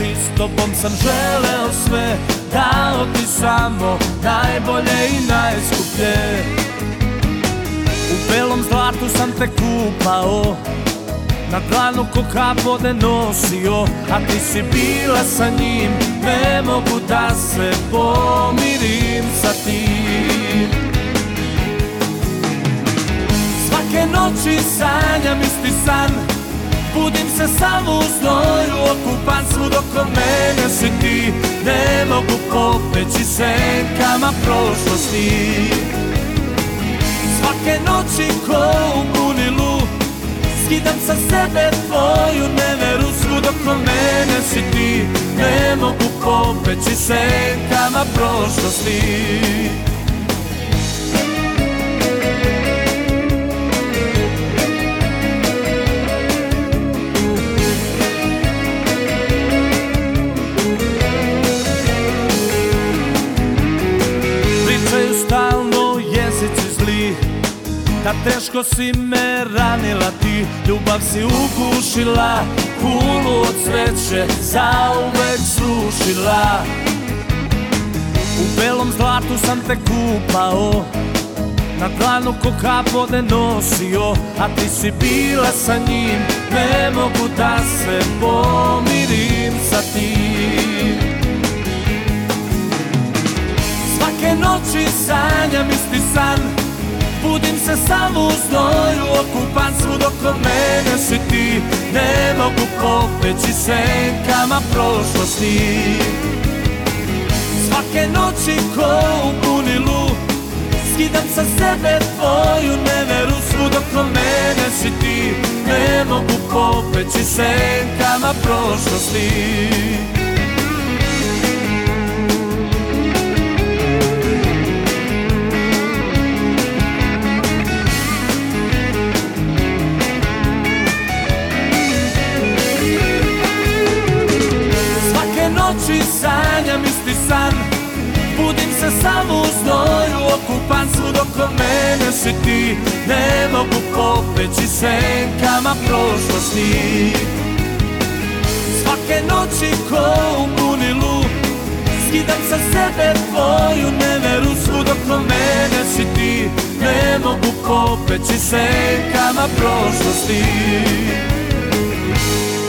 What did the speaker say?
noći s tobom sam želeo sve, dao ti samo najbolje i najskuplje. U belom zlatu sam te kupao, na dlanu ko kap vode nosio, a ti si bila sa njim, ne mogu da se pomirim sa tim. Svake noći sanjam isti san, budim se samo u znoju, okupan svud oko mene si ti, ne mogu pobeći senkama prošlosti. Svake noći ko u bunilu, skidam sa sebe tvoju neveru, svud oko mene si ti, ne mogu pobeći senkama prošlosti. Pričaju stalno jezici zli, da teško si me ranila ti, ljubav si ugušila, kulu od sreće zauvek srušila. U belom zlatu sam te kupao, na dlanu ko kap vode nosio, a ti si bila sa njim, ne mogu da se pomirim sa tim. Svake noći sanjam isti san, budim se samo u znoju, okupan svud oko mene si ti, ne mogu pobeći senkama prošlosti. Svake noći ko u bunilu, skidam sa sebe tvoju neveru, svud oko mene si ti, ne mogu pobeći senkama prošlosti. Noći sanjam isti san, budim se samo u znoju, okupan svud oko mene si ti, ne mogu pobeći senkama prošlosti. Svake noći ko u bunilu, skidam sa sebe tvoju neveru, svud oko mene si ti, ne mogu pobeći senkama prošlosti.